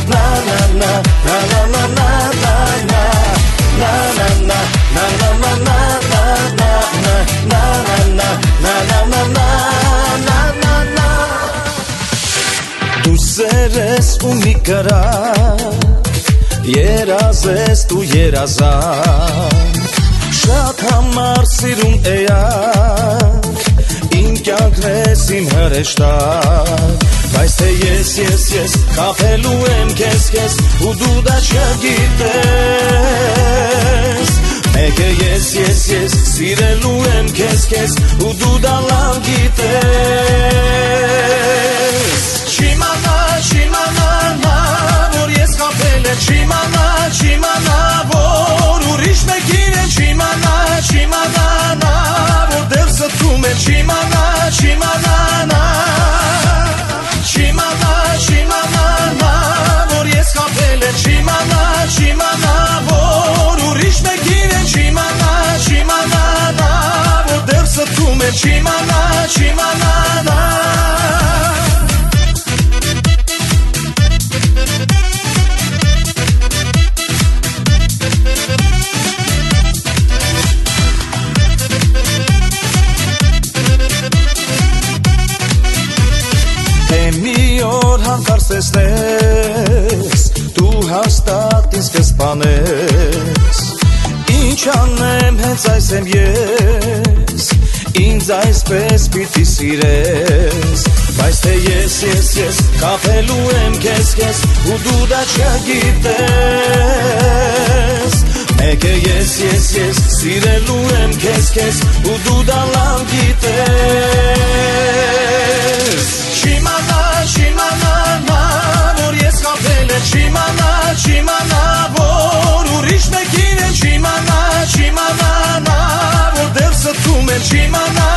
Դու սեր ես ու մի կրակ, երազ ես դու երազան, շատ համար սիրում էակ, իմ կյանքն ես իմ հրեշտակ, բայց թե ես կապելու եմ քեզ ու դու դա չգիտես, մեկ է ես սիրելու եմ քեզ ու դու դա լավ գիտես, Չիմանա, որ ես կապել եմ, չիմանա, որ ուրիշ մեկին է, չիմանա, որ դեռ զտում է, չիմանա, որ ես կապել եմ, չիմանա, որ ուրիշ մեկին է, չիմանա, որ դեռ զտում է, չիմանա Մի օր հանկարծ տեսնես, դու հաստատ ինձ կսպանես, ինչ անեմ հենց այս եմ ես, ինձ այսպես պիտի սիրես, բայց թե ես կապելու եմ քեզ ու դու դա չգիտես, մեկ է ես սիրելու եմ քեզ ու դու դա լավ գիտես, Չիմանա, որ ես կապել եմ, չիմանա, որ ուրիշ մեկին է, չիմանա, որ դեռ զտում եմ, չիմանա,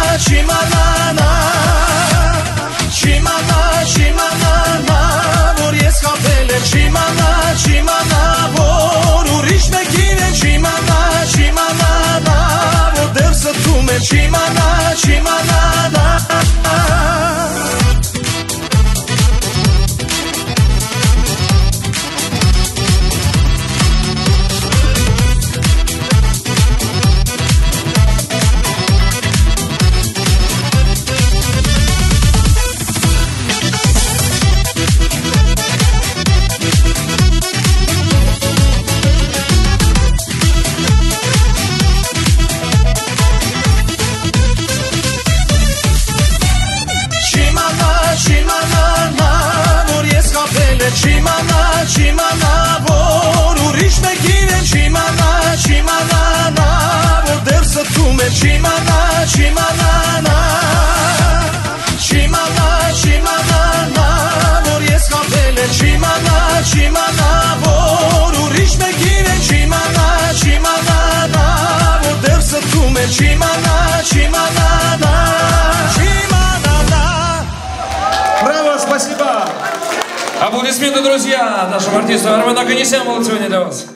որ ես կապել եմ, չիմանա, որ ուրիշ մեկին է, չիմանա, որ դեռ զտում եմ, չիմանա Չիմանա, որ ուրիշ մեկին է, չիմանա, որ դեռ զտում է, չիմանա, որ ես կապել եմ, չիմանա, որ ուրիշ մեկին է, չիմանա, որ դեռ զտում է, չիմանա Браво, спасибо! Аплодисменты, друзья, нашему артисту Армену Оганесяну сегодня для вас.